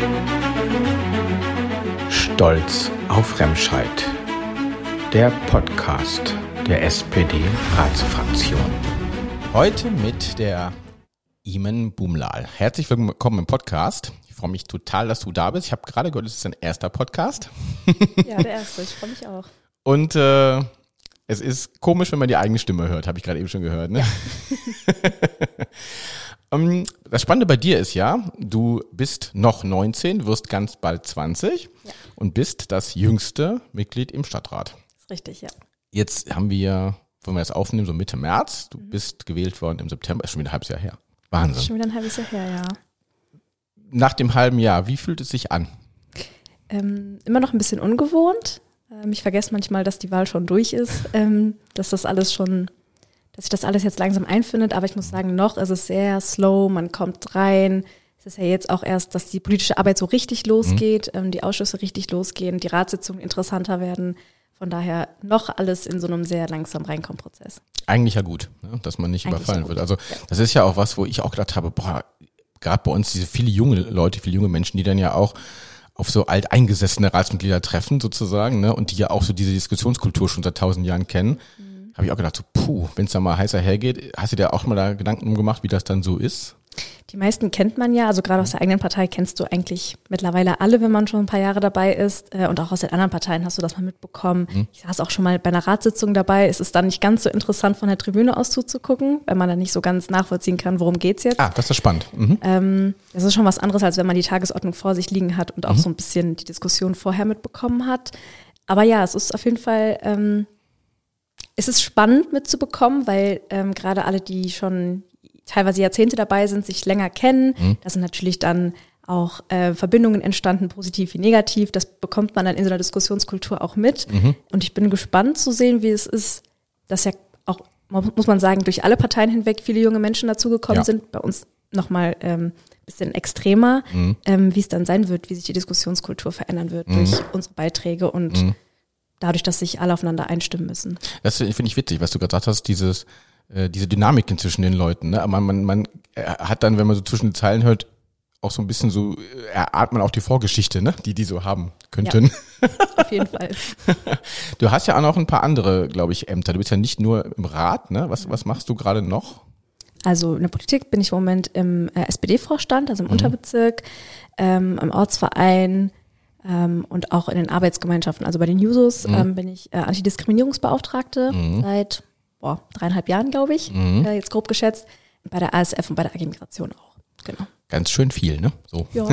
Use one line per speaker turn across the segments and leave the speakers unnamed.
Stolz auf Remscheid. Der Podcast der SPD-Ratsfraktion.
Heute mit der Imen Bumlahl. Herzlich willkommen im Podcast. Ich freue mich total, dass du da bist. Ich habe gerade gehört, es ist dein erster Podcast.
Ja, der erste. Ich freue mich auch.
Und es ist komisch, wenn man die eigene Stimme hört, habe ich gerade eben schon gehört. Ne? Ja. Das Spannende bei dir ist ja, du bist noch 19, wirst ganz bald 20 und bist das jüngste Mitglied im Stadtrat.
Das ist richtig, ja.
Jetzt haben wir, wenn wir das aufnehmen, so Mitte März. Du bist gewählt worden im September, ist schon wieder ein halbes Jahr her. Wahnsinn.
Ist schon wieder ein halbes Jahr her, ja.
Nach dem halben Jahr, wie fühlt es sich an?
Immer noch ein bisschen ungewohnt. Ich vergesse manchmal, dass die Wahl schon durch ist, dass sich das alles jetzt langsam einfindet. Aber ich muss sagen, noch ist es sehr slow, man kommt rein. Es ist ja jetzt auch erst, dass die politische Arbeit so richtig losgeht, die Ausschüsse richtig losgehen, die Ratssitzungen interessanter werden. Von daher noch alles in so einem sehr langsam Reinkommen-Prozess.
Eigentlich ja gut, ne? Dass man nicht
Eigentlich
überfallen
ja
wird. Also das ist ja auch was, wo ich auch gedacht habe, gerade bei uns diese viele junge Leute, viele junge Menschen, die dann ja auch auf so alteingesessene Ratsmitglieder treffen sozusagen, ne, und die ja auch so diese Diskussionskultur schon seit 1000 Jahren kennen, habe ich auch gedacht, so, wenn es da mal heißer hergeht, hast du dir auch mal da Gedanken gemacht, wie das dann so ist?
Die meisten kennt man ja, also gerade aus der eigenen Partei kennst du eigentlich mittlerweile alle, wenn man schon ein paar Jahre dabei ist, und auch aus den anderen Parteien hast du das mal mitbekommen. Ich saß auch schon mal bei einer Ratssitzung dabei, es ist dann nicht ganz so interessant von der Tribüne aus zuzugucken, weil man dann nicht so ganz nachvollziehen kann, worum geht's jetzt.
Das ist spannend.
Das ist schon was anderes, als wenn man die Tagesordnung vor sich liegen hat und auch so ein bisschen die Diskussion vorher mitbekommen hat. Aber ja, es ist auf jeden Fall, es ist spannend mitzubekommen, weil gerade alle, die schon teilweise Jahrzehnte dabei sind, sich länger kennen. Da sind natürlich dann auch Verbindungen entstanden, positiv wie negativ. Das bekommt man dann in so einer Diskussionskultur auch mit. Und ich bin gespannt zu sehen, wie es ist, dass ja auch, muss man sagen, durch alle Parteien hinweg viele junge Menschen dazugekommen sind. Bei uns nochmal bisschen extremer, wie es dann sein wird, wie sich die Diskussionskultur verändern wird durch unsere Beiträge und dadurch, dass sich alle aufeinander einstimmen müssen. Das
finde ich witzig, was du gerade gesagt hast, diese Dynamiken zwischen den Leuten. Ne? Man hat dann, wenn man so zwischen den Zeilen hört, auch so ein bisschen so, erahnt man auch die Vorgeschichte, ne? die so haben könnten.
Ja, auf jeden Fall.
Du hast ja auch noch ein paar andere, glaube ich, Ämter. Du bist ja nicht nur im Rat. Ne? Was machst du gerade noch?
Also in der Politik bin ich im Moment im SPD-Vorstand, also im Unterbezirk, im Ortsverein, und auch in den Arbeitsgemeinschaften, also bei den Jusos bin ich Antidiskriminierungsbeauftragte seit 3,5 Jahren, glaube ich, jetzt grob geschätzt, bei der ASF und bei der AG Migration auch, genau.
Ganz schön viel, ne? So.
Ja.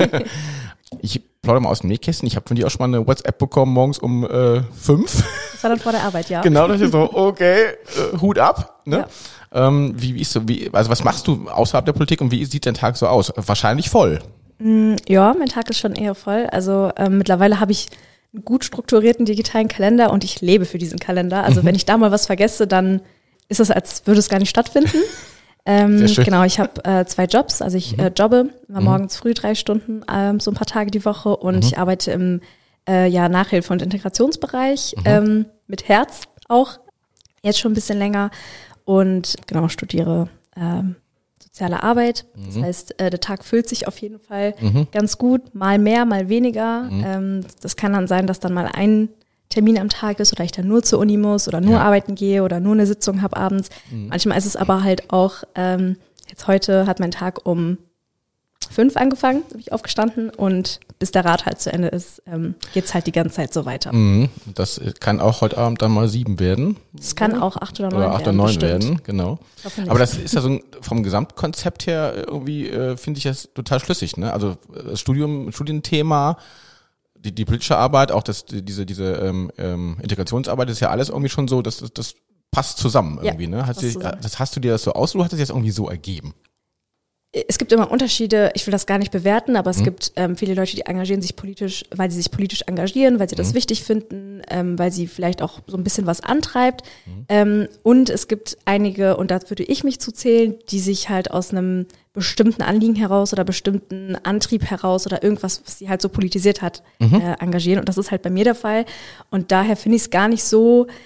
Ich plaudere mal aus dem Nähkästchen, ich habe von dir auch schon mal eine WhatsApp bekommen, morgens um 5.
Das war dann vor der Arbeit, ja.
Genau, da ist so, okay, Hut ab, ne?
Ja.
Also was machst du außerhalb der Politik und wie sieht dein Tag so aus? Wahrscheinlich voll.
Ja, mein Tag ist schon eher voll. Also mittlerweile habe ich einen gut strukturierten digitalen Kalender und ich lebe für diesen Kalender. Also wenn ich da mal was vergesse, dann ist es, als würde es gar nicht stattfinden. Genau, ich habe 2 Jobs. Also ich jobbe immer morgens früh 3 Stunden, so ein paar Tage die Woche und ich arbeite im Nachhilfe- und Integrationsbereich mit Herz auch, jetzt schon ein bisschen länger und genau, studiere soziale Arbeit. Das heißt, der Tag füllt sich auf jeden Fall ganz gut, mal mehr, mal weniger. Das kann dann sein, dass dann mal ein Termin am Tag ist oder ich dann nur zur Uni muss oder nur arbeiten gehe oder nur eine Sitzung habe abends. Manchmal ist es aber halt auch, jetzt heute hat mein Tag um 5 angefangen, bin ich aufgestanden und bis der Rat halt zu Ende ist, geht's halt die ganze Zeit so weiter.
Das kann auch heute Abend dann mal 7 werden.
Es kann auch 8 oder 9
oder 8 oder 9 werden, genau. Aber das ist ja so vom Gesamtkonzept her irgendwie, finde ich das total schlüssig, ne? Also das Studienthema, die politische Arbeit, auch diese Integrationsarbeit, ist ja alles irgendwie schon so, das passt zusammen irgendwie, ne? Hast du dir das so aus oder hat das jetzt irgendwie so ergeben?
Es gibt immer Unterschiede, ich will das gar nicht bewerten, aber es gibt viele Leute, die engagieren sich politisch, weil sie sich politisch engagieren, weil sie das wichtig finden, weil sie vielleicht auch so ein bisschen was antreibt. Und es gibt einige, und da würde ich mich zu zählen, die sich halt aus einem bestimmten Anliegen heraus oder bestimmten Antrieb heraus oder irgendwas, was sie halt so politisiert hat, engagieren. Und das ist halt bei mir der Fall. Und daher finde ich es gar nicht so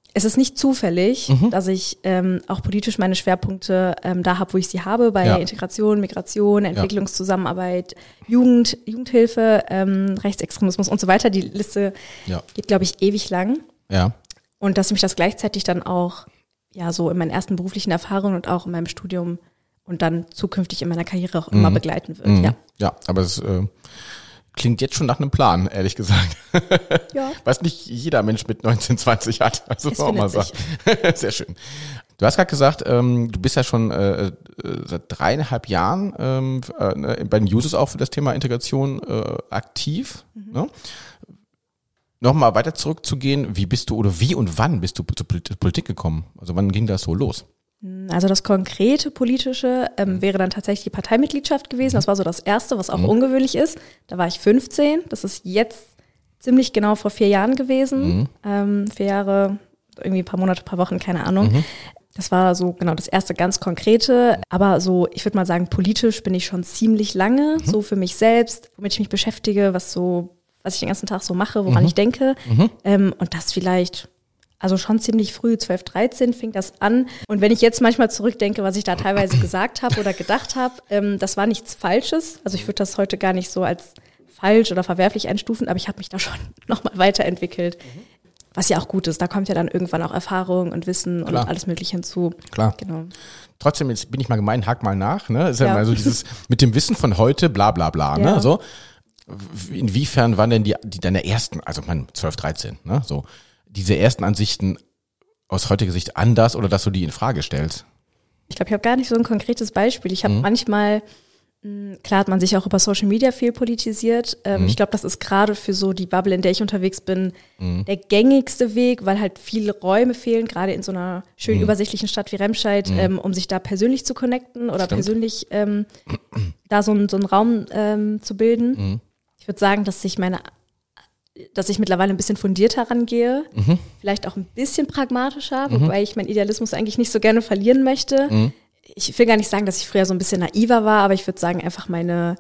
es ist nicht zufällig, dass ich auch politisch meine Schwerpunkte da habe, wo ich sie habe, bei Integration, Migration, Entwicklungszusammenarbeit, Jugendhilfe, Rechtsextremismus und so weiter. Die Liste geht, glaube ich, ewig lang.
Ja.
Und dass mich das gleichzeitig dann auch so in meinen ersten beruflichen Erfahrungen und auch in meinem Studium und dann zukünftig in meiner Karriere auch immer begleiten wird.
Ja, aber es klingt jetzt schon nach einem Plan, ehrlich gesagt.
Ja.
Was nicht jeder Mensch mit 19, 20 hat. Also muss man auch mal sagen. Sehr schön. Du hast gerade gesagt, du bist ja schon seit 3,5 Jahren bei den Users auch für das Thema Integration aktiv. Ne? Nochmal weiter zurückzugehen, wie und wann bist du zur Politik gekommen? Also wann ging das so los?
Also das konkrete Politische wäre dann tatsächlich die Parteimitgliedschaft gewesen. Das war so das Erste, was auch ungewöhnlich ist. Da war ich 15. Das ist jetzt ziemlich genau vor 4 Jahren gewesen. 4 Jahre, irgendwie ein paar Monate, ein paar Wochen, keine Ahnung. Das war so genau das erste ganz Konkrete. Aber so, ich würde mal sagen, politisch bin ich schon ziemlich lange. So für mich selbst, womit ich mich beschäftige, was ich den ganzen Tag so mache, woran ich denke. Und das vielleicht... Also schon ziemlich früh, 12, 13 fing das an. Und wenn ich jetzt manchmal zurückdenke, was ich da teilweise gesagt habe oder gedacht habe, das war nichts Falsches. Also ich würde das heute gar nicht so als falsch oder verwerflich einstufen, aber ich habe mich da schon nochmal weiterentwickelt. Was ja auch gut ist. Da kommt ja dann irgendwann auch Erfahrung und Wissen und alles Mögliche hinzu.
Klar.
Genau.
Trotzdem, jetzt bin ich mal gemein, hak mal nach. Ne? Ist ja mal so dieses mit dem Wissen von heute, bla bla bla.
Ja.
Ne? So. Inwiefern waren denn die deine ersten, also 12, 13, ne? So. Diese ersten Ansichten aus heutiger Sicht anders oder dass du die in Frage stellst?
Ich glaube, ich habe gar nicht so ein konkretes Beispiel. Ich habe manchmal, klar hat man sich auch über Social Media viel politisiert. Ich glaube, das ist gerade für so die Bubble, in der ich unterwegs bin, der gängigste Weg, weil halt viele Räume fehlen, gerade in so einer schön übersichtlichen Stadt wie Remscheid, um sich da persönlich zu connecten oder persönlich da so einen Raum zu bilden. Ich würde sagen, dass ich mittlerweile ein bisschen fundierter rangehe, vielleicht auch ein bisschen pragmatischer, wobei ich meinen Idealismus eigentlich nicht so gerne verlieren möchte. Ich will gar nicht sagen, dass ich früher so ein bisschen naiver war, aber ich würde sagen, einfach meine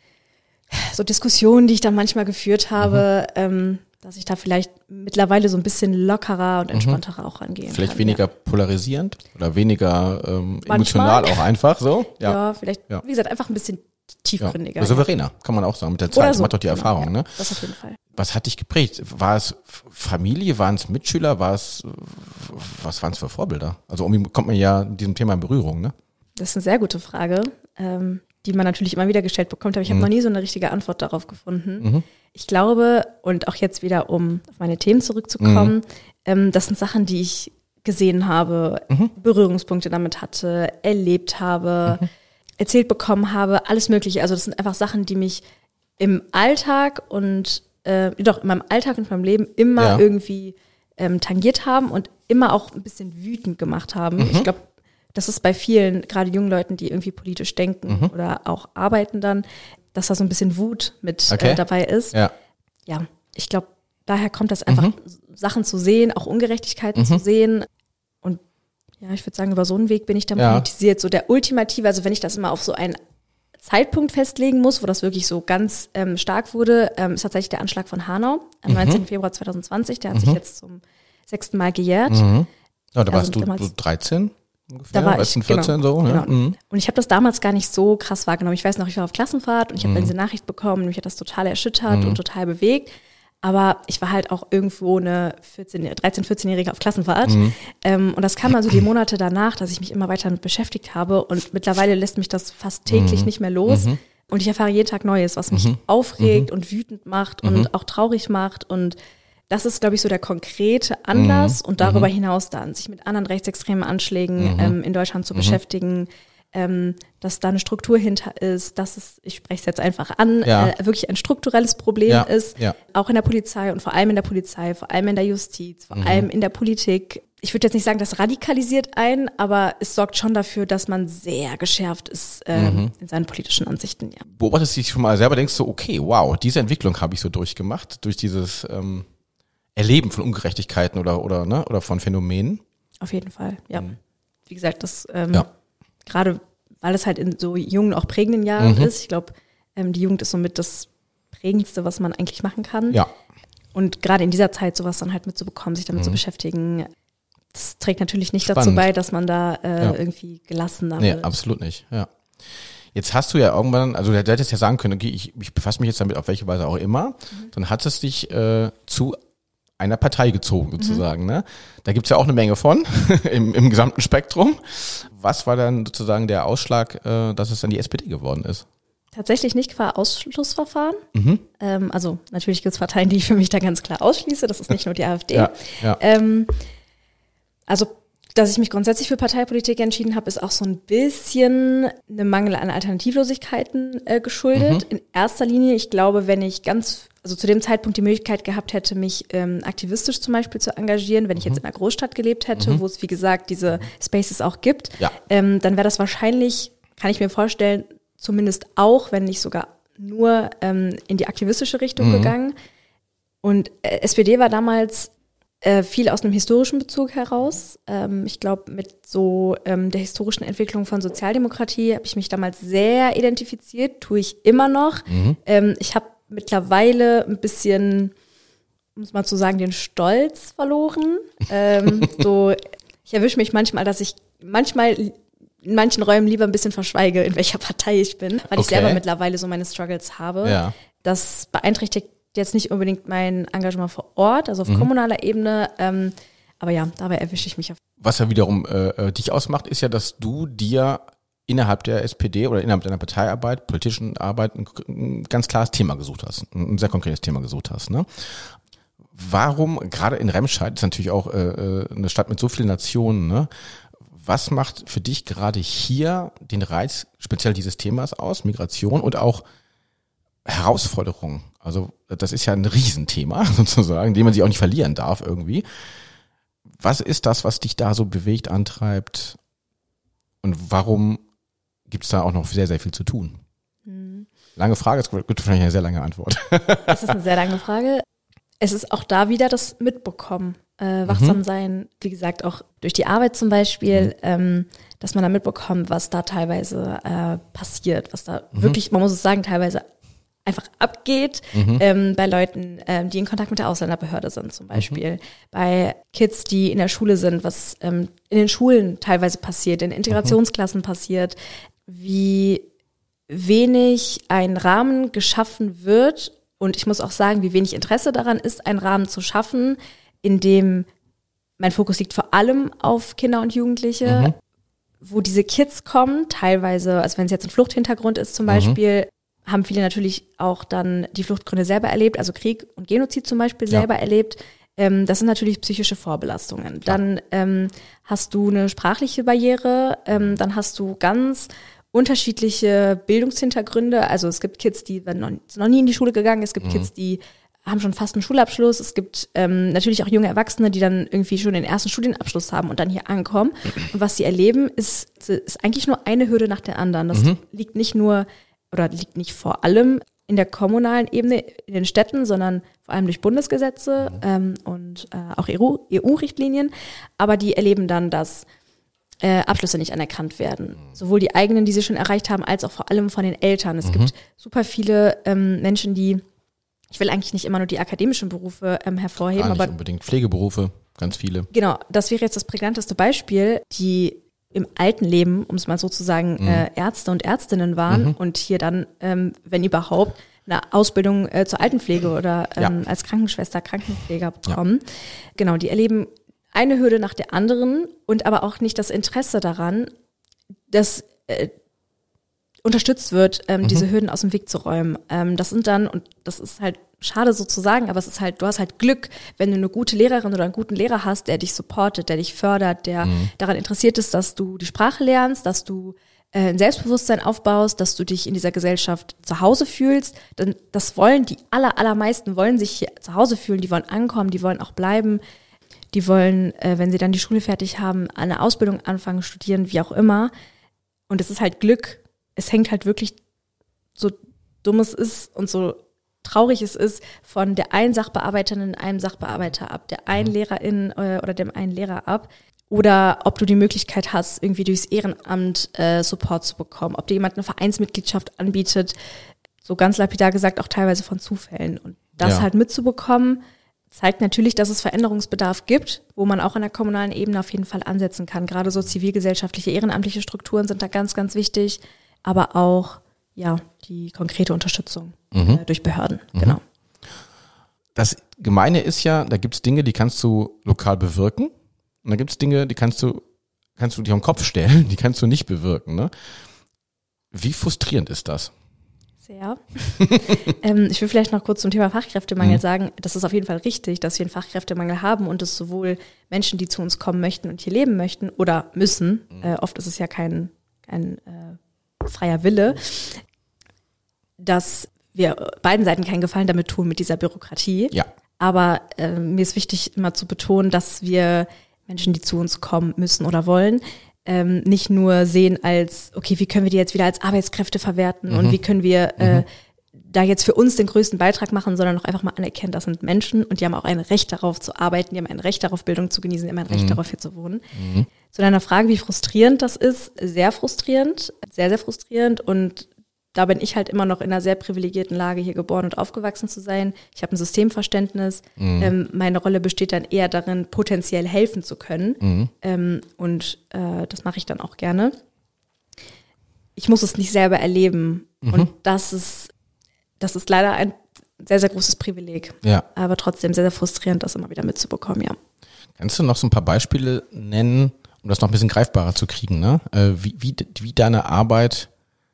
so Diskussionen, die ich da manchmal geführt habe, dass ich da vielleicht mittlerweile so ein bisschen lockerer und entspannter auch rangehe.
Vielleicht weniger polarisierend oder weniger emotional auch einfach so?
Ja, vielleicht, wie gesagt, einfach ein bisschen tiefgründiger.
Ja. Souveräner, kann man auch sagen, mit der Zeit. Das macht doch die Erfahrung, ne?
Das auf jeden Fall.
Was hat dich geprägt? War es Familie, waren es Mitschüler, was waren es für Vorbilder? Also irgendwie kommt man ja mit diesem Thema in Berührung, ne?
Das ist eine sehr gute Frage, die man natürlich immer wieder gestellt bekommt, aber ich habe noch nie so eine richtige Antwort darauf gefunden. Ich glaube, und auch jetzt wieder, um auf meine Themen zurückzukommen, das sind Sachen, die ich gesehen habe, Berührungspunkte damit hatte, erlebt habe, erzählt bekommen habe, alles Mögliche. Also das sind einfach Sachen, die mich im Alltag und in meinem Alltag und meinem Leben immer irgendwie tangiert haben und immer auch ein bisschen wütend gemacht haben. Ich glaube, das ist bei vielen, gerade jungen Leuten, die irgendwie politisch denken oder auch arbeiten dann, dass da so ein bisschen Wut mit dabei ist. Ja, ich glaube, daher kommt das einfach, Sachen zu sehen, auch Ungerechtigkeiten zu sehen. Und ja, ich würde sagen, über so einen Weg bin ich dann politisiert. So der ultimative, also wenn ich das immer auf so einen Zeitpunkt festlegen muss, wo das wirklich so ganz stark wurde, ist tatsächlich der Anschlag von Hanau am 19. Februar 2020. Der hat sich jetzt zum 6. Mal gejährt.
Ja, da warst du 13 ungefähr?
Da war ich,
14 so?
Genau.
Ja.
Und ich habe das damals gar nicht so krass wahrgenommen. Ich weiß noch, ich war auf Klassenfahrt und ich habe dann diese Nachricht bekommen und mich hat das total erschüttert und total bewegt. Aber ich war halt auch irgendwo eine 13-, 14-Jährige auf Klassenfahrt. Und das kam also die Monate danach, dass ich mich immer weiter damit beschäftigt habe. Und mittlerweile lässt mich das fast täglich nicht mehr los. Und ich erfahre jeden Tag Neues, was mich aufregt und wütend macht und auch traurig macht. Und das ist, glaube ich, so der konkrete Anlass. Und darüber hinaus dann, sich mit anderen rechtsextremen Anschlägen in Deutschland zu beschäftigen, dass da eine Struktur hinter ist, dass es, ich spreche es jetzt einfach an, wirklich ein strukturelles Problem ist, auch in der Polizei und vor allem in der Polizei, vor allem in der Justiz, vor allem in der Politik. Ich würde jetzt nicht sagen, das radikalisiert einen, aber es sorgt schon dafür, dass man sehr geschärft ist in seinen politischen Ansichten. Ja.
Beobachtest du dich schon mal selber, denkst du, okay, wow, diese Entwicklung habe ich so durchgemacht, durch dieses Erleben von Ungerechtigkeiten oder von Phänomenen?
Auf jeden Fall, ja. Wie gesagt, das gerade weil es halt in so jungen, auch prägenden Jahren ist. Ich glaube, die Jugend ist somit das Prägendste, was man eigentlich machen kann.
Ja.
Und gerade in dieser Zeit sowas dann halt mitzubekommen, sich damit zu beschäftigen, das trägt natürlich nicht dazu bei, dass man da irgendwie gelassener wird.
Nee, absolut nicht, ja. Jetzt hast du ja irgendwann, also du hättest ja sagen können, okay, ich befasse mich jetzt damit auf welche Weise auch immer, dann hat es dich zu einer Partei gezogen sozusagen. Ne? Da gibt's ja auch eine Menge von im gesamten Spektrum. Was war dann sozusagen der Ausschlag, dass es dann die SPD geworden ist?
Tatsächlich nicht qua Ausschlussverfahren. Also natürlich gibt's Parteien, die ich für mich da ganz klar ausschließe. Das ist nicht nur die AfD.
Ja.
Also dass ich mich grundsätzlich für Parteipolitik entschieden habe, ist auch so ein bisschen eine Mangel an Alternativlosigkeiten geschuldet. In erster Linie, ich glaube, wenn ich zu dem Zeitpunkt die Möglichkeit gehabt hätte, mich aktivistisch zum Beispiel zu engagieren, wenn ich jetzt in einer Großstadt gelebt hätte, wo es, wie gesagt, diese Spaces auch gibt, dann wäre das wahrscheinlich, kann ich mir vorstellen, zumindest auch, wenn nicht sogar nur in die aktivistische Richtung gegangen. Und SPD war damals viel aus einem historischen Bezug heraus. Ich glaube, mit so der historischen Entwicklung von Sozialdemokratie habe ich mich damals sehr identifiziert, tue ich immer noch. Ich habe mittlerweile ein bisschen, um es mal zu sagen, den Stolz verloren. Ich erwische mich manchmal, dass ich manchmal in manchen Räumen lieber ein bisschen verschweige, in welcher Partei ich bin, weil ich selber mittlerweile so meine Struggles habe.
Ja.
Das beeinträchtigt jetzt nicht unbedingt mein Engagement vor Ort, also auf kommunaler Ebene, aber ja, dabei erwische ich mich auf.
Was ja wiederum dich ausmacht, ist ja, dass du dir innerhalb der SPD oder innerhalb deiner Parteiarbeit, politischen Arbeit, ein ganz klares Thema gesucht hast, ein sehr konkretes Thema gesucht hast. Ne? Warum, gerade in Remscheid, ist natürlich auch eine Stadt mit so vielen Nationen, ne? Was macht für dich gerade hier den Reiz speziell dieses Themas aus, Migration und auch Herausforderungen? Also das ist ja ein Riesenthema sozusagen, den man sich auch nicht verlieren darf irgendwie. Was ist das, was dich da so bewegt, antreibt? Und warum gibt es da auch noch sehr, sehr viel zu tun? Lange Frage, es gibt wahrscheinlich eine sehr lange Antwort.
Es ist eine sehr lange Frage. Es ist auch da wieder das Mitbekommen, wachsam sein, wie gesagt, auch durch die Arbeit zum Beispiel, dass man da mitbekommt, was da teilweise passiert, was da wirklich, man muss es sagen, teilweise einfach abgeht, bei Leuten, die in Kontakt mit der Ausländerbehörde sind zum Beispiel, bei Kids, die in der Schule sind, was in den Schulen teilweise passiert, in Integrationsklassen passiert, wie wenig ein Rahmen geschaffen wird und ich muss auch sagen, wie wenig Interesse daran ist, einen Rahmen zu schaffen, in dem mein Fokus liegt vor allem auf Kinder und Jugendliche, wo diese Kids kommen, teilweise, also wenn es jetzt ein Fluchthintergrund ist zum Beispiel, haben viele natürlich auch dann die Fluchtgründe selber erlebt, also Krieg und Genozid zum Beispiel selber erlebt. Das sind natürlich psychische Vorbelastungen. Dann hast du eine sprachliche Barriere, dann hast du ganz unterschiedliche Bildungshintergründe. Also es gibt Kids, die sind noch nie in die Schule gegangen, es gibt Kids, die haben schon fast einen Schulabschluss. Es gibt natürlich auch junge Erwachsene, die dann irgendwie schon den ersten Studienabschluss haben und dann hier ankommen. Und was sie erleben, ist eigentlich nur eine Hürde nach der anderen. Das liegt nicht vor allem in der kommunalen Ebene, in den Städten, sondern vor allem durch Bundesgesetze und auch EU-Richtlinien. Aber die erleben dann, dass Abschlüsse nicht anerkannt werden. Sowohl die eigenen, die sie schon erreicht haben, als auch vor allem von den Eltern. Es gibt super viele Menschen, die, ich will eigentlich nicht immer nur die akademischen Berufe hervorheben.
Nicht unbedingt Pflegeberufe, ganz viele.
Genau, das wäre jetzt das prägnanteste Beispiel, die im alten Leben, um es mal so zu sagen, Ärzte und Ärztinnen waren und hier dann, wenn überhaupt, eine Ausbildung zur Altenpflege oder als Krankenschwester, Krankenpfleger bekommen. Ja. Genau, die erleben eine Hürde nach der anderen und aber auch nicht das Interesse daran, dass unterstützt wird, diese Hürden aus dem Weg zu räumen. Das sind dann, und das ist halt schade so zu sagen, aber es ist halt, du hast halt Glück, wenn du eine gute Lehrerin oder einen guten Lehrer hast, der dich supportet, der dich fördert, der daran interessiert ist, dass du die Sprache lernst, dass du ein Selbstbewusstsein aufbaust, dass du dich in dieser Gesellschaft zu Hause fühlst. Denn das wollen die allermeisten, wollen sich hier zu Hause fühlen, die wollen ankommen, die wollen auch bleiben, die wollen, wenn sie dann die Schule fertig haben, eine Ausbildung anfangen, studieren, wie auch immer. Und es ist halt Glück. Es hängt halt wirklich, so dumm es ist und so traurig es ist, von der einen Sachbearbeiterin, einem Sachbearbeiter ab, der einen Lehrerin oder dem einen Lehrer ab. Oder ob du die Möglichkeit hast, irgendwie durchs Ehrenamt Support zu bekommen. Ob dir jemand eine Vereinsmitgliedschaft anbietet, so ganz lapidar gesagt, auch teilweise von Zufällen. Und das halt mitzubekommen, zeigt natürlich, dass es Veränderungsbedarf gibt, wo man auch an der kommunalen Ebene auf jeden Fall ansetzen kann. Gerade so zivilgesellschaftliche, ehrenamtliche Strukturen sind da ganz, ganz wichtig, aber auch die konkrete Unterstützung durch Behörden. Genau.
Das Gemeine ist ja, da gibt es Dinge, die kannst du lokal bewirken und da gibt es Dinge, die kannst du dir auf den Kopf stellen, die kannst du nicht bewirken. Ne? Wie frustrierend ist das?
Sehr. Ich will vielleicht noch kurz zum Thema Fachkräftemangel sagen, das ist auf jeden Fall richtig, dass wir einen Fachkräftemangel haben und es sowohl Menschen, die zu uns kommen möchten und hier leben möchten oder müssen, oft ist es ja kein freier Wille, dass wir beiden Seiten keinen Gefallen damit tun mit dieser Bürokratie.
Ja.
Aber mir ist wichtig, immer zu betonen, dass wir Menschen, die zu uns kommen müssen oder wollen, nicht nur sehen als, okay, wie können wir die jetzt wieder als Arbeitskräfte verwerten und wie können wir da jetzt für uns den größten Beitrag machen, sondern auch einfach mal anerkennen, das sind Menschen und die haben auch ein Recht darauf zu arbeiten, die haben ein Recht darauf, Bildung zu genießen, die haben ein Recht darauf, hier zu wohnen. Zu deiner Frage, wie frustrierend das ist, sehr frustrierend, sehr, sehr frustrierend und da bin ich halt immer noch in einer sehr privilegierten Lage, hier geboren und aufgewachsen zu sein. Ich habe ein Systemverständnis. Meine Rolle besteht dann eher darin, potenziell helfen zu können. Und das mache ich dann auch gerne. Ich muss es nicht selber erleben. Und das ist leider ein sehr, sehr großes Privileg.
Ja.
Aber trotzdem sehr, sehr frustrierend, das immer wieder mitzubekommen, ja.
Kannst du noch so ein paar Beispiele nennen, um das noch ein bisschen greifbarer zu kriegen, ne? Wie deine Arbeit,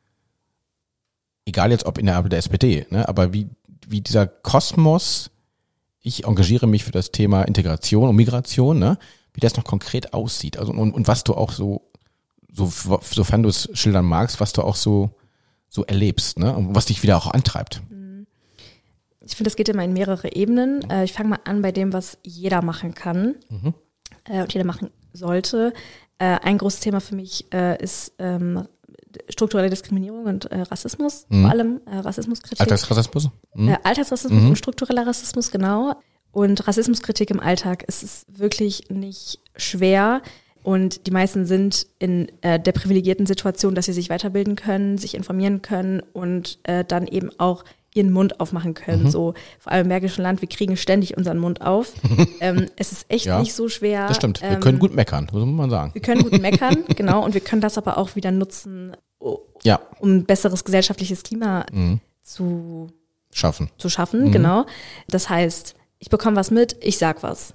egal jetzt ob in der Arbeit der SPD, ne, aber wie dieser Kosmos, ich engagiere mich für das Thema Integration und Migration, ne, wie das noch konkret aussieht, also und was du auch sofern du es schildern magst, was du auch so erlebst, ne, und was dich wieder auch antreibt.
Ich finde, das geht immer in mehrere Ebenen. Ich fange mal an bei dem, was jeder machen kann und jeder machen sollte. Ein großes Thema für mich ist strukturelle Diskriminierung und Rassismus, vor allem Rassismuskritik.
Alltagsrassismus?
Alltagsrassismus und struktureller Rassismus, genau. Und Rassismuskritik im Alltag ist wirklich nicht schwer und die meisten sind in der privilegierten Situation, dass sie sich weiterbilden können, sich informieren können und dann eben auch ihren Mund aufmachen können. So vor allem im Bergischen Land, wir kriegen ständig unseren Mund auf. Es ist echt nicht so schwer.
Das stimmt, wir können gut meckern, muss man sagen.
Wir können gut meckern, genau, und wir können das aber auch wieder nutzen, um ein besseres gesellschaftliches Klima zu schaffen, genau. Das heißt, ich bekomme was mit, ich sag was.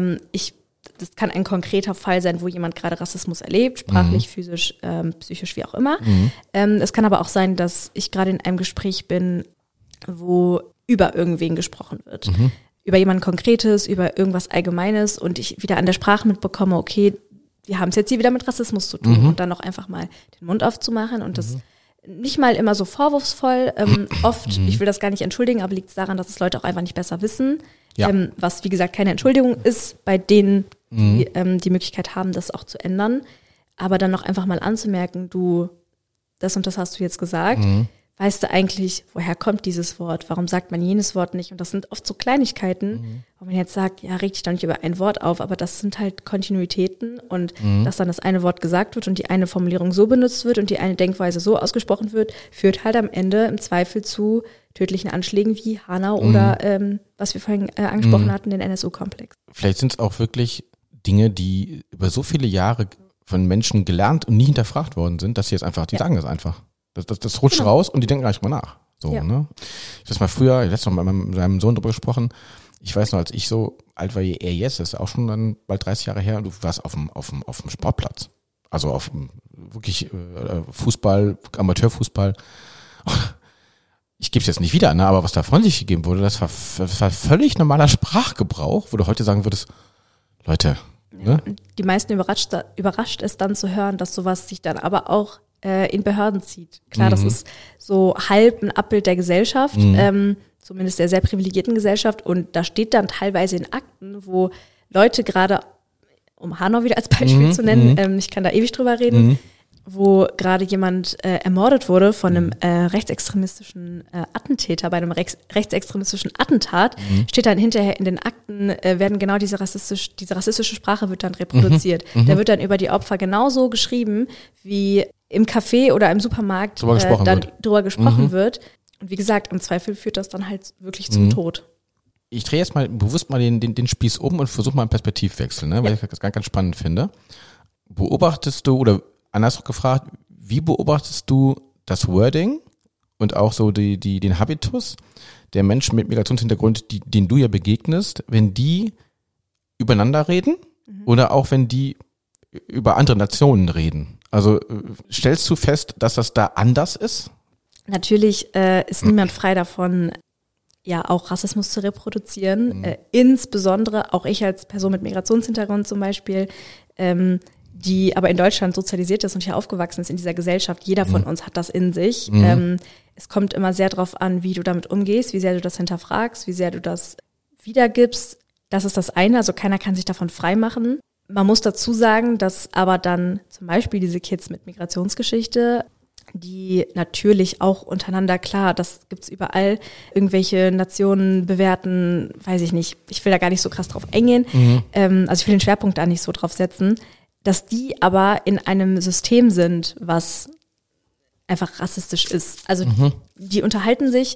Das kann ein konkreter Fall sein, wo jemand gerade Rassismus erlebt, sprachlich, physisch, psychisch, wie auch immer. Es kann aber auch sein, dass ich gerade in einem Gespräch bin, wo über irgendwen gesprochen wird. Über jemand Konkretes, über irgendwas Allgemeines und ich wieder an der Sprache mitbekomme, okay, wir haben es jetzt hier wieder mit Rassismus zu tun und dann noch einfach mal den Mund aufzumachen und das nicht mal immer so vorwurfsvoll. Oft, ich will das gar nicht entschuldigen, aber liegt es daran, dass es Leute auch einfach nicht besser wissen. Ja. Was, wie gesagt, keine Entschuldigung ist, bei denen, die die Möglichkeit haben, das auch zu ändern. Aber dann noch einfach mal anzumerken, du, das und das hast du jetzt gesagt. Weißt du eigentlich, woher kommt dieses Wort? Warum sagt man jenes Wort nicht? Und das sind oft so Kleinigkeiten, wo man jetzt sagt, ja, reg dich doch nicht über ein Wort auf, aber das sind halt Kontinuitäten und dass dann das eine Wort gesagt wird und die eine Formulierung so benutzt wird und die eine Denkweise so ausgesprochen wird, führt halt am Ende im Zweifel zu tödlichen Anschlägen wie Hanau oder was wir vorhin angesprochen hatten, den NSU-Komplex.
Vielleicht sind es auch wirklich Dinge, die über so viele Jahre von Menschen gelernt und nie hinterfragt worden sind, dass sie jetzt einfach, die sagen das einfach. Das rutscht raus und die denken gar nicht drüber nach. So, ne? Ich das mal früher, ich letztes Mal mit meinem Sohn drüber gesprochen. Ich weiß noch, als ich so alt war wie er jetzt, das ist auch schon dann bald 30 Jahre her, und du warst auf dem Sportplatz. Also auf wirklich Fußball, Amateurfußball. Ich gebe es jetzt nicht wieder, ne? Aber was da von sich gegeben wurde, das war völlig normaler Sprachgebrauch, wo du heute sagen würdest, Leute. Ne?
Die meisten überrascht es dann zu hören, dass sowas sich dann aber auch in Behörden zieht. Klar, das ist so halb ein Abbild der Gesellschaft, zumindest der sehr privilegierten Gesellschaft. Und da steht dann teilweise in Akten, wo Leute gerade, um Hanau wieder als Beispiel zu nennen, ich kann da ewig drüber reden, wo gerade jemand ermordet wurde von einem rechtsextremistischen Attentäter, bei einem rechtsextremistischen Attentat, steht dann hinterher in den Akten, werden genau diese rassistische Sprache wird dann reproduziert. Da wird dann über die Opfer genauso geschrieben, wie im Café oder im Supermarkt drüber gesprochen wird. Und wie gesagt, im Zweifel führt das dann halt wirklich zum Tod.
Ich drehe jetzt mal bewusst mal den Spieß um und versuche mal einen Perspektivwechsel, ne? Weil ich das ganz spannend finde. Beobachtest du, oder anders gefragt, wie beobachtest du das Wording und auch so den Habitus der Menschen mit Migrationshintergrund, denen du ja begegnest, wenn die übereinander reden oder auch wenn die über andere Nationen reden? Also stellst du fest, dass das da anders ist?
Natürlich ist niemand frei davon, ja auch Rassismus zu reproduzieren. Insbesondere auch ich als Person mit Migrationshintergrund zum Beispiel, die aber in Deutschland sozialisiert ist und hier aufgewachsen ist in dieser Gesellschaft. Jeder von uns hat das in sich. Es kommt immer sehr darauf an, wie du damit umgehst, wie sehr du das hinterfragst, wie sehr du das wiedergibst. Das ist das eine, also keiner kann sich davon frei machen. Man muss dazu sagen, dass aber dann zum Beispiel diese Kids mit Migrationsgeschichte, die natürlich auch untereinander, klar, das gibt's überall, irgendwelche Nationen bewerten, weiß ich nicht, ich will da gar nicht so krass drauf eingehen, also ich will den Schwerpunkt da nicht so drauf setzen, dass die aber in einem System sind, was einfach rassistisch ist. Also die unterhalten sich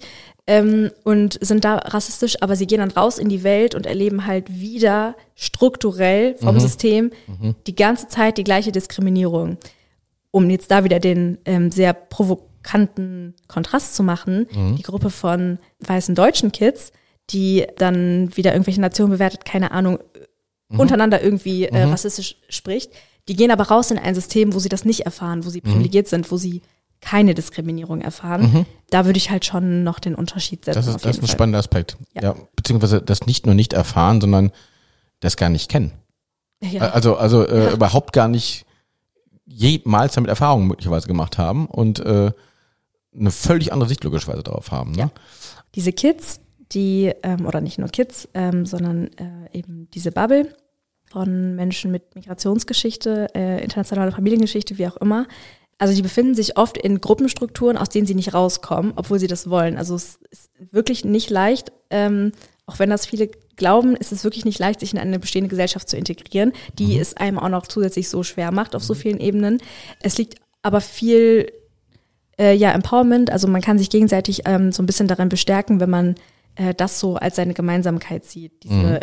und sind da rassistisch, aber sie gehen dann raus in die Welt und erleben halt wieder strukturell vom System die ganze Zeit die gleiche Diskriminierung. Um jetzt da wieder den sehr provokanten Kontrast zu machen, die Gruppe von weißen deutschen Kids, die dann wieder irgendwelche Nationen bewertet, keine Ahnung, untereinander irgendwie rassistisch spricht, die gehen aber raus in ein System, wo sie das nicht erfahren, wo sie privilegiert sind, wo sie keine Diskriminierung erfahren. Da würde ich halt schon noch den Unterschied setzen.
Das ist ein spannender Aspekt. Ja, beziehungsweise das nicht nur nicht erfahren, sondern das gar nicht kennen. Ja. Also überhaupt gar nicht jemals damit Erfahrungen möglicherweise gemacht haben und eine völlig andere Sicht logischerweise darauf haben. Ne?
Ja. Diese Kids, die, oder nicht nur Kids, sondern eben diese Bubble von Menschen mit Migrationsgeschichte, internationale Familiengeschichte, wie auch immer, also die befinden sich oft in Gruppenstrukturen, aus denen sie nicht rauskommen, obwohl sie das wollen. Also es ist wirklich nicht leicht, auch wenn das viele glauben, ist es wirklich nicht leicht, sich in eine bestehende Gesellschaft zu integrieren, die es einem auch noch zusätzlich so schwer macht auf so vielen Ebenen. Es liegt aber viel Empowerment, also man kann sich gegenseitig so ein bisschen daran bestärken, wenn man das so als seine Gemeinsamkeit sieht, diese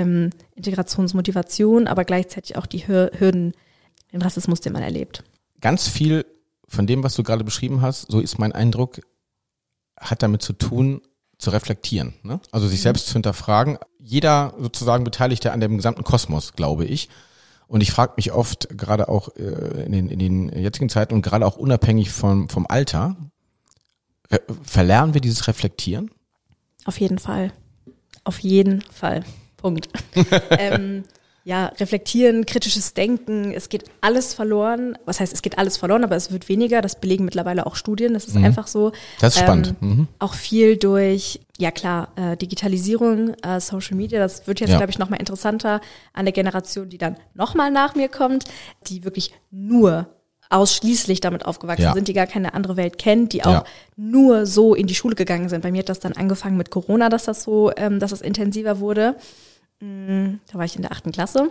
Integrationsmotivation, aber gleichzeitig auch die Hürden, den Rassismus, den man erlebt.
Ganz viel von dem, was du gerade beschrieben hast, so ist mein Eindruck, hat damit zu tun, zu reflektieren. Ne? Also sich selbst zu hinterfragen. Jeder sozusagen Beteiligte an dem gesamten Kosmos, glaube ich. Und ich frage mich oft, gerade auch in den jetzigen Zeiten und gerade auch unabhängig vom Alter, verlernen wir dieses Reflektieren?
Auf jeden Fall. Auf jeden Fall. Punkt. Reflektieren, kritisches Denken, es geht alles verloren. Was heißt, es geht alles verloren, aber es wird weniger. Das belegen mittlerweile auch Studien. Das ist einfach so.
Das ist spannend.
Auch viel durch, Digitalisierung, Social Media. Das wird jetzt, glaube ich, nochmal interessanter an der Generation, die dann nochmal nach mir kommt, die wirklich nur ausschließlich damit aufgewachsen sind, die gar keine andere Welt kennt, die auch nur so in die Schule gegangen sind. Bei mir hat das dann angefangen mit Corona, dass das intensiver wurde. Da war ich in der 8. Klasse.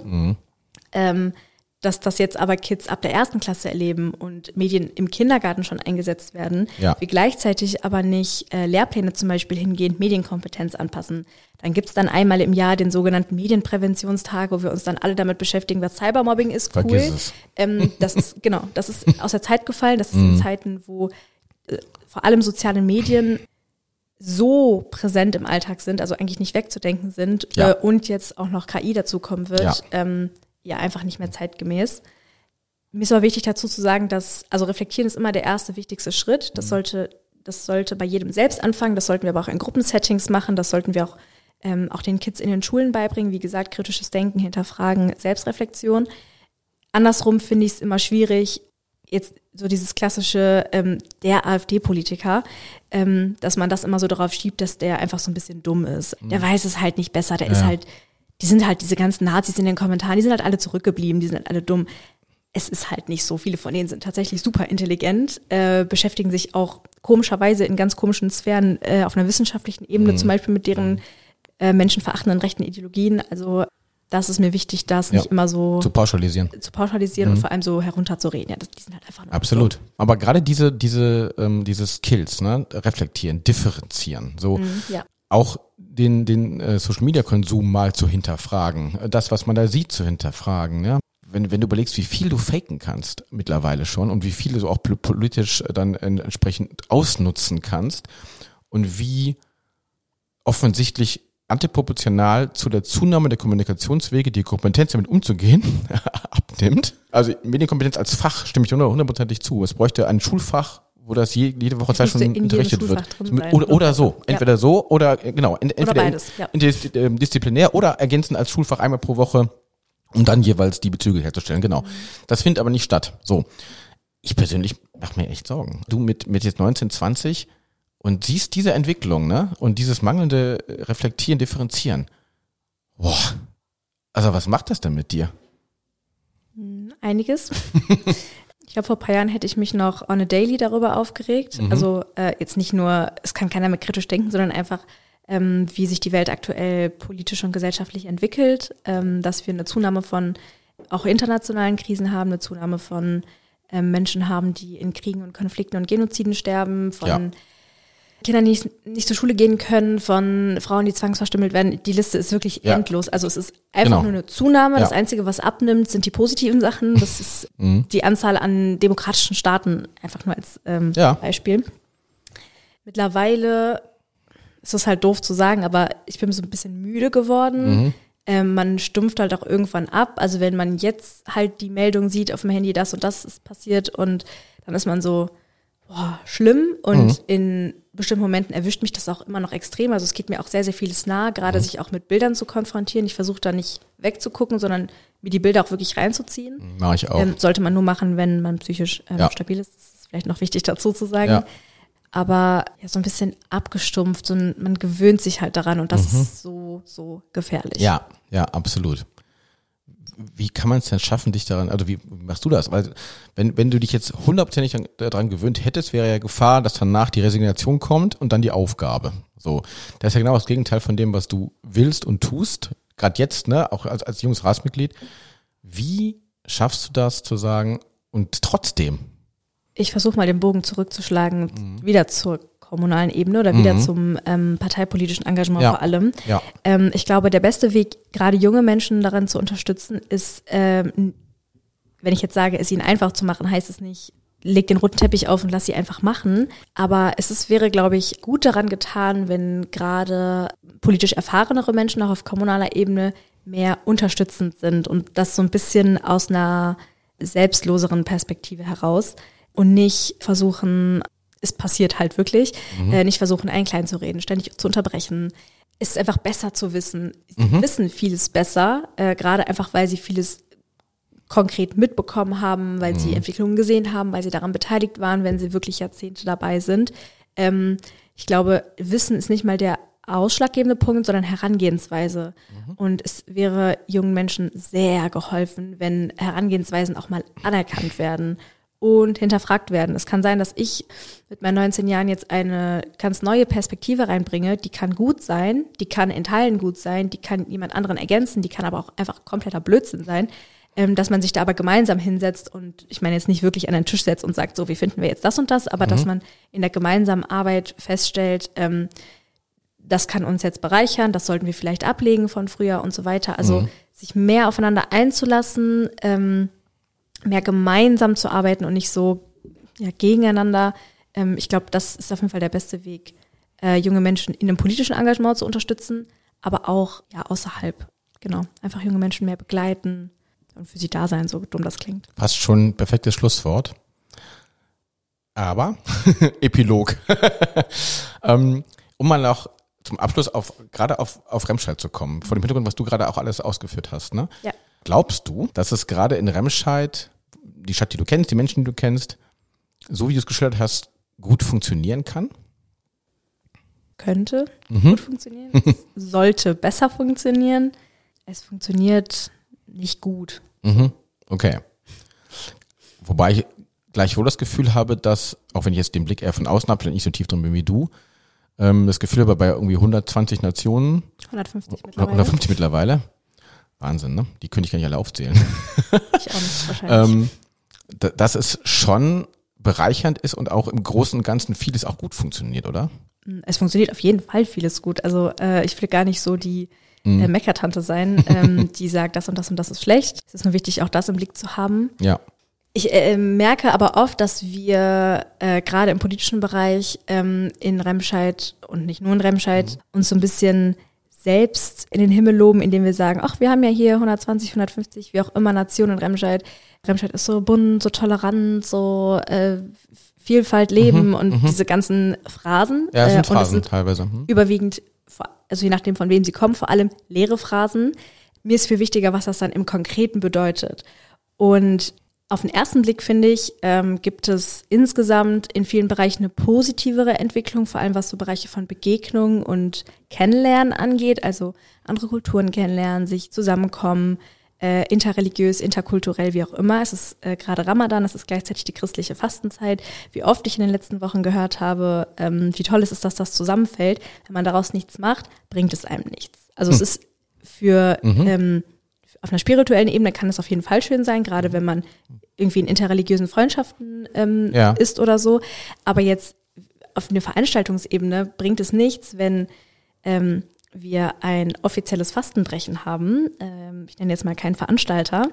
Dass das jetzt aber Kids ab der 1. Klasse erleben und Medien im Kindergarten schon eingesetzt werden, wir gleichzeitig aber nicht Lehrpläne zum Beispiel hingehend Medienkompetenz anpassen. Dann gibt's dann einmal im Jahr den sogenannten Medienpräventionstag, wo wir uns dann alle damit beschäftigen, was Cybermobbing ist. Cool.
Vergiss es.
Das ist aus der Zeit gefallen. Das ist in Zeiten, wo vor allem soziale Medien so präsent im Alltag sind, also eigentlich nicht wegzudenken sind und jetzt auch noch KI dazukommen wird, einfach nicht mehr zeitgemäß. Mir ist aber wichtig dazu zu sagen, also reflektieren ist immer der erste wichtigste Schritt. Das sollte bei jedem selbst anfangen, das sollten wir aber auch in Gruppensettings machen, das sollten wir auch den Kids in den Schulen beibringen. Wie gesagt, kritisches Denken, hinterfragen, Selbstreflexion. Andersrum finde ich es immer schwierig, jetzt so dieses klassische der AfD-Politiker, dass man das immer so darauf schiebt, dass der einfach so ein bisschen dumm ist. Der weiß es halt nicht besser, der ist halt, die sind halt diese ganzen Nazis in den Kommentaren, die sind halt alle zurückgeblieben, die sind halt alle dumm. Es ist halt nicht so, viele von denen sind tatsächlich super intelligent, beschäftigen sich auch komischerweise in ganz komischen Sphären auf einer wissenschaftlichen Ebene, zum Beispiel mit deren menschenverachtenden rechten Ideologien, also das ist mir wichtig, das nicht immer so
zu pauschalisieren
und vor allem so herunterzureden. Ja, die sind halt einfach nur
absolut.
So.
Aber gerade diese Skills, ne, reflektieren, differenzieren, so auch den Social-Media-Konsum mal zu hinterfragen, das, was man da sieht, zu hinterfragen. Ja? Wenn du überlegst, wie viel du faken kannst mittlerweile schon und wie viel du auch politisch dann entsprechend ausnutzen kannst und wie offensichtlich antiproportional zu der Zunahme der Kommunikationswege die Kompetenz damit umzugehen abnimmt. Also Medienkompetenz als Fach stimme ich 100%ig zu. Es bräuchte ein Schulfach, wo das jede Woche 2 Stunden unterrichtet wird. Oder so. Entweder so oder entweder
beides,
disziplinär oder ergänzend als Schulfach einmal pro Woche, um dann jeweils die Bezüge herzustellen. Genau. Das findet aber nicht statt. So. Ich persönlich mache mir echt Sorgen. Du mit jetzt 19, 20 und siehst diese Entwicklung, ne? Und dieses mangelnde Reflektieren, Differenzieren. Boah. Also was macht das denn mit dir?
Einiges. Ich glaube, vor ein paar Jahren hätte ich mich noch on a daily darüber aufgeregt. Also jetzt nicht nur, es kann keiner mehr kritisch denken, sondern einfach, wie sich die Welt aktuell politisch und gesellschaftlich entwickelt, dass wir eine Zunahme von auch internationalen Krisen haben, eine Zunahme von Menschen haben, die in Kriegen und Konflikten und Genoziden sterben, von Kindern, die nicht zur Schule gehen können, von Frauen, die zwangsverstümmelt werden. Die Liste ist wirklich endlos. Also es ist einfach nur eine Zunahme. Das Einzige, was abnimmt, sind die positiven Sachen. Das ist die Anzahl an demokratischen Staaten, einfach nur als Beispiel. Mittlerweile ist es halt doof zu sagen, aber ich bin so ein bisschen müde geworden. Man stumpft halt auch irgendwann ab. Also wenn man jetzt halt die Meldung sieht auf dem Handy, das und das ist passiert und dann ist man so, boah, schlimm. Und in bestimmten Momenten erwischt mich das auch immer noch extrem. Also es geht mir auch sehr, sehr vieles nahe, gerade sich auch mit Bildern zu konfrontieren. Ich versuche da nicht wegzugucken, sondern mir die Bilder auch wirklich reinzuziehen.
Mach ich auch.
Sollte man nur machen, wenn man psychisch stabil ist. Das ist vielleicht noch wichtig dazu zu sagen.
Ja.
Aber so ein bisschen abgestumpft und man gewöhnt sich halt daran und das ist so gefährlich.
Ja, absolut. Wie kann man es denn schaffen, dich daran, also wie machst du das? Weil wenn du dich jetzt 100% daran gewöhnt hättest, wäre ja Gefahr, dass danach die Resignation kommt und dann die Aufgabe. So, das ist ja genau das Gegenteil von dem, was du willst und tust. Gerade jetzt, ne, auch als junges Ratsmitglied. Wie schaffst du das zu sagen und trotzdem?
Ich versuche mal den Bogen zurückzuschlagen, wieder zur kommunalen Ebene oder wieder zum parteipolitischen Engagement vor allem.
Ja.
Ich glaube, der beste Weg, gerade junge Menschen daran zu unterstützen, ist, wenn ich jetzt sage, es ihnen einfach zu machen, heißt es nicht, leg den roten Teppich auf und lass sie einfach machen. Aber wäre, glaube ich, gut daran getan, wenn gerade politisch erfahrenere Menschen auch auf kommunaler Ebene mehr unterstützend sind und das so ein bisschen aus einer selbstloseren Perspektive heraus und nicht versuchen, es passiert halt wirklich, nicht versuchen, einen klein zu reden, ständig zu unterbrechen. Es ist einfach besser zu wissen. Sie wissen vieles besser, gerade einfach, weil sie vieles konkret mitbekommen haben, weil sie Entwicklungen gesehen haben, weil sie daran beteiligt waren, wenn sie wirklich Jahrzehnte dabei sind. Ich glaube, Wissen ist nicht mal der ausschlaggebende Punkt, sondern Herangehensweise. Und es wäre jungen Menschen sehr geholfen, wenn Herangehensweisen auch mal anerkannt werden und hinterfragt werden. Es kann sein, dass ich mit meinen 19 Jahren jetzt eine ganz neue Perspektive reinbringe, die kann gut sein, die kann in Teilen gut sein, die kann jemand anderen ergänzen, die kann aber auch einfach kompletter Blödsinn sein, dass man sich da aber gemeinsam hinsetzt und ich meine jetzt nicht wirklich an den Tisch setzt und sagt, so, wie finden wir jetzt das und das, aber dass man in der gemeinsamen Arbeit feststellt, das kann uns jetzt bereichern, das sollten wir vielleicht ablegen von früher und so weiter. Also sich mehr aufeinander einzulassen, mehr gemeinsam zu arbeiten und nicht so gegeneinander. Ich glaube, das ist auf jeden Fall der beste Weg, junge Menschen in einem politischen Engagement zu unterstützen, aber auch außerhalb. Genau, einfach junge Menschen mehr begleiten und für sie da sein, so dumm das klingt.
Fast schon ein perfektes Schlusswort. Aber, Epilog. Um mal noch zum Abschluss gerade auf Remscheid zu kommen, vor dem Hintergrund, was du gerade auch alles ausgeführt hast, ne?
Ja.
Glaubst du, dass es gerade in Remscheid, die Stadt, die du kennst, die Menschen, die du kennst, so wie du es geschildert hast, gut funktionieren kann?
Könnte gut funktionieren. Es sollte besser funktionieren. Es funktioniert nicht gut.
Okay. Wobei ich gleichwohl das Gefühl habe, dass, auch wenn ich jetzt den Blick eher von außen habe, vielleicht nicht so tief drin bin wie du, das Gefühl habe, bei irgendwie 120 Nationen. 150 mittlerweile. Wahnsinn, ne? Die könnte ich gar nicht alle aufzählen.
Ich auch nicht, wahrscheinlich.
Dass es schon bereichernd ist und auch im Großen und Ganzen vieles auch gut funktioniert, oder?
Es funktioniert auf jeden Fall vieles gut. Also ich will gar nicht so die Meckertante sein, die sagt, das und das und das ist schlecht. Es ist nur wichtig, auch das im Blick zu haben.
Ja.
Ich merke aber oft, dass wir gerade im politischen Bereich in Remscheid und nicht nur in Remscheid uns so ein bisschen selbst in den Himmel loben, indem wir sagen, ach, wir haben ja hier 120, 150, wie auch immer Nationen in Remscheid. Remscheid ist so bunt, so tolerant, so Vielfalt leben und diese ganzen Phrasen.
Ja, das sind Phrasen
und es sind
teilweise.
überwiegend, also je nachdem von wem sie kommen, vor allem leere Phrasen. Mir ist viel wichtiger, was das dann im Konkreten bedeutet. Und auf den ersten Blick, finde ich, gibt es insgesamt in vielen Bereichen eine positivere Entwicklung, vor allem was so Bereiche von Begegnung und Kennenlernen angeht, also andere Kulturen kennenlernen, sich zusammenkommen, interreligiös, interkulturell, wie auch immer. Es ist gerade Ramadan, es ist gleichzeitig die christliche Fastenzeit. Wie oft ich in den letzten Wochen gehört habe, wie toll es ist, dass das zusammenfällt. Wenn man daraus nichts macht, bringt es einem nichts. Also es ist für auf einer spirituellen Ebene kann es auf jeden Fall schön sein, gerade wenn man irgendwie in interreligiösen Freundschaften ist oder so. Aber jetzt auf einer Veranstaltungsebene bringt es nichts, wenn wir ein offizielles Fastenbrechen haben. Ich nenne jetzt mal keinen Veranstalter.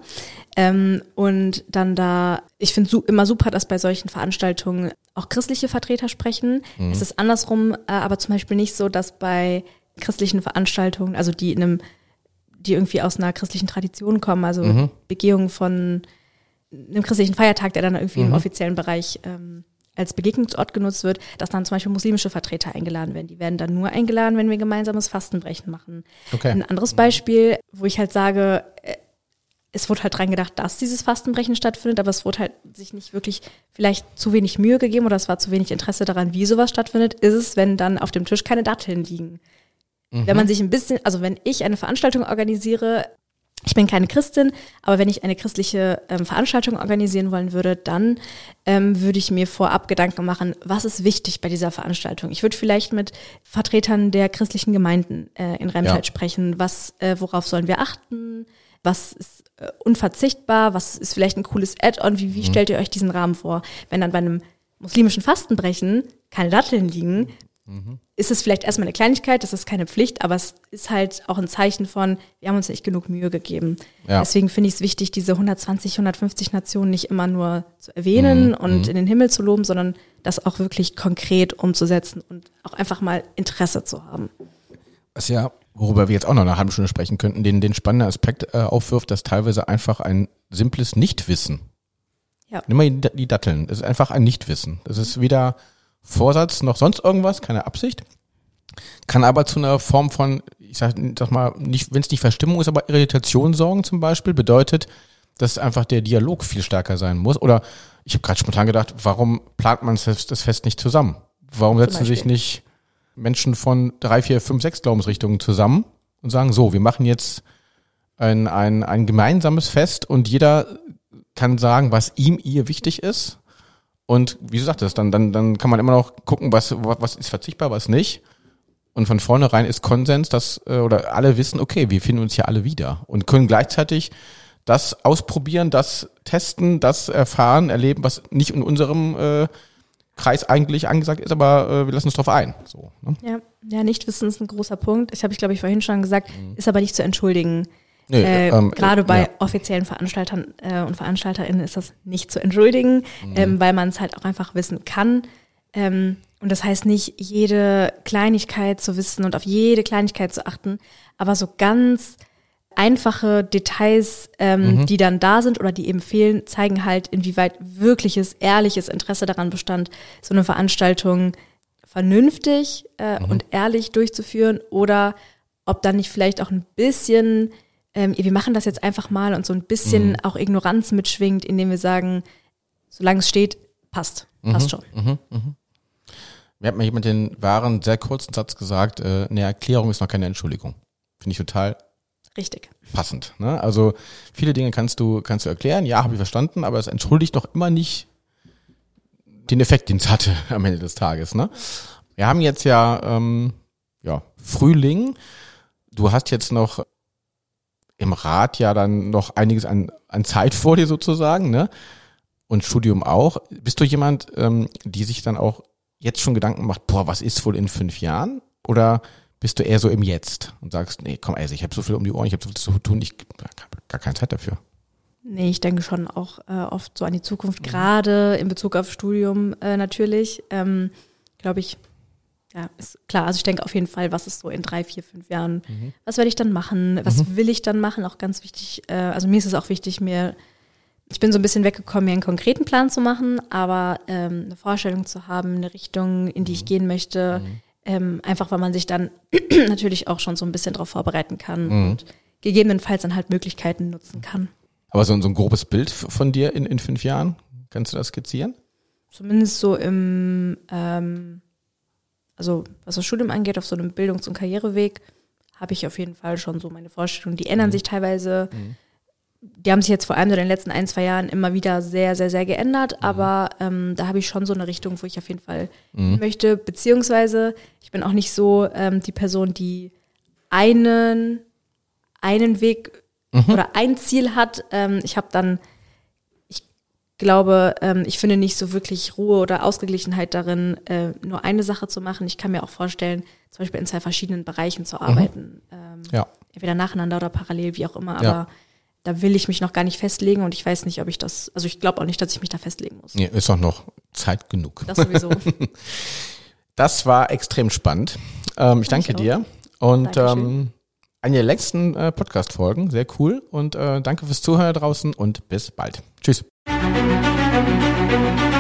Und dann ich finde immer super, dass bei solchen Veranstaltungen auch christliche Vertreter sprechen. Es ist andersrum, aber zum Beispiel nicht so, dass bei christlichen Veranstaltungen, also die irgendwie aus einer christlichen Tradition kommen, also Begehung von einem christlichen Feiertag, der dann irgendwie im offiziellen Bereich als Begegnungsort genutzt wird, dass dann zum Beispiel muslimische Vertreter eingeladen werden. Die werden dann nur eingeladen, wenn wir gemeinsames Fastenbrechen machen.
Okay.
Ein anderes Beispiel, wo ich halt sage, es wurde halt dran gedacht, dass dieses Fastenbrechen stattfindet, aber es wurde halt sich nicht wirklich vielleicht zu wenig Mühe gegeben oder es war zu wenig Interesse daran, wie sowas stattfindet, ist es, wenn dann auf dem Tisch keine Datteln liegen. Wenn man sich ein bisschen, also wenn ich eine Veranstaltung organisiere, ich bin keine Christin, aber wenn ich eine christliche Veranstaltung organisieren wollen würde, dann würde ich mir vorab Gedanken machen, was ist wichtig bei dieser Veranstaltung. Ich würde vielleicht mit Vertretern der christlichen Gemeinden in Remscheid sprechen. Worauf sollen wir achten? Was ist unverzichtbar? Was ist vielleicht ein cooles Add-on? Wie stellt ihr euch diesen Rahmen vor? Wenn dann bei einem muslimischen Fastenbrechen keine Datteln liegen, ist es vielleicht erstmal eine Kleinigkeit, das ist keine Pflicht, aber es ist halt auch ein Zeichen von, wir haben uns nicht genug Mühe gegeben. Ja. Deswegen finde ich es wichtig, diese 120, 150 Nationen nicht immer nur zu erwähnen und in den Himmel zu loben, sondern das auch wirklich konkret umzusetzen und auch einfach mal Interesse zu haben.
Was ja, worüber wir jetzt auch noch eine halbe Stunde sprechen könnten, den spannenden Aspekt aufwirft, dass teilweise einfach ein simples Nichtwissen. Ja. Nimm mal die Datteln, das ist einfach ein Nichtwissen. Das ist weder Vorsatz noch sonst irgendwas, keine Absicht, kann aber zu einer Form von, ich sag mal, nicht, wenn es nicht Verstimmung ist, aber Irritation sorgen zum Beispiel, bedeutet, dass einfach der Dialog viel stärker sein muss. Oder ich habe gerade spontan gedacht, warum plant man das Fest nicht zusammen? Warum setzen sich nicht Menschen von 3, 4, 5, 6 Glaubensrichtungen zusammen und sagen, so, wir machen jetzt ein gemeinsames Fest und jeder kann sagen, was ihr wichtig ist. Und wie du sagtest, dann kann man immer noch gucken, was ist verzichtbar, was nicht. Und von vornherein ist Konsens, oder alle wissen, okay, wir finden uns hier alle wieder und können gleichzeitig das ausprobieren, das testen, das erfahren, erleben, was nicht in unserem Kreis eigentlich angesagt ist, aber wir lassen uns drauf ein. So, ne?
Ja, Nichtwissen ist ein großer Punkt. Ich glaube ich vorhin schon gesagt, ist aber nicht zu entschuldigen. Gerade bei offiziellen Veranstaltern und VeranstalterInnen ist das nicht zu entschuldigen, weil man es halt auch einfach wissen kann. Und das heißt nicht, jede Kleinigkeit zu wissen und auf jede Kleinigkeit zu achten, aber so ganz einfache Details, die dann da sind oder die eben fehlen, zeigen halt, inwieweit wirkliches, ehrliches Interesse daran bestand, so eine Veranstaltung vernünftig und ehrlich durchzuführen oder ob dann nicht vielleicht auch ein bisschen wir machen das jetzt einfach mal und so ein bisschen auch Ignoranz mitschwingt, indem wir sagen, solange es steht, passt schon.
Mir hat mal jemand den wahren, sehr kurzen Satz gesagt, eine Erklärung ist noch keine Entschuldigung. Finde ich total
richtig
passend. Ne? Also viele Dinge kannst du erklären, ja, habe ich verstanden, aber es entschuldigt doch immer nicht den Effekt, den es hatte am Ende des Tages. Ne? Wir haben jetzt ja Frühling. Du hast jetzt noch im Rat ja dann noch einiges an Zeit vor dir sozusagen, ne? und Studium auch. Bist du jemand, die sich dann auch jetzt schon Gedanken macht, was ist wohl in 5 Jahren? Oder bist du eher so im Jetzt und sagst, nee, komm, also ich habe so viel um die Ohren, ich habe so viel zu tun, ich habe gar keine Zeit dafür.
Nee, ich denke schon auch oft so an die Zukunft, gerade in Bezug auf Studium natürlich. Glaube ich, ja, ist klar. Also ich denke auf jeden Fall, was ist so in 3, 4, 5 Jahren, was werde ich dann machen, was will ich dann machen, auch ganz wichtig. Also mir ist es auch wichtig, ich bin so ein bisschen weggekommen, mir einen konkreten Plan zu machen, aber eine Vorstellung zu haben, eine Richtung, in die ich gehen möchte, einfach weil man sich dann natürlich auch schon so ein bisschen darauf vorbereiten kann und gegebenenfalls dann halt Möglichkeiten nutzen kann.
Aber so ein grobes Bild von dir in 5 Jahren, kannst du das skizzieren?
Zumindest so also was das Studium angeht, auf so einem Bildungs- und Karriereweg, habe ich auf jeden Fall schon so meine Vorstellungen. Die ändern sich teilweise. Die haben sich jetzt vor allem in den letzten 1, 2 Jahren immer wieder sehr, sehr, sehr geändert. Aber da habe ich schon so eine Richtung, wo ich auf jeden Fall hin möchte. Beziehungsweise ich bin auch nicht so die Person, die einen Weg oder ein Ziel hat. Ich glaube, ich finde nicht so wirklich Ruhe oder Ausgeglichenheit darin, nur eine Sache zu machen. Ich kann mir auch vorstellen, zum Beispiel in 2 verschiedenen Bereichen zu arbeiten. Entweder nacheinander oder parallel, wie auch immer. Aber da will ich mich noch gar nicht festlegen und ich weiß nicht, ob ich ich glaube auch nicht, dass ich mich da festlegen muss.
Nee, ist doch noch Zeit genug.
Das sowieso.
Das war extrem spannend. Ich danke dir. Und an der letzten Podcast-Folgen, sehr cool. Und danke fürs Zuhören draußen und bis bald. Tschüss.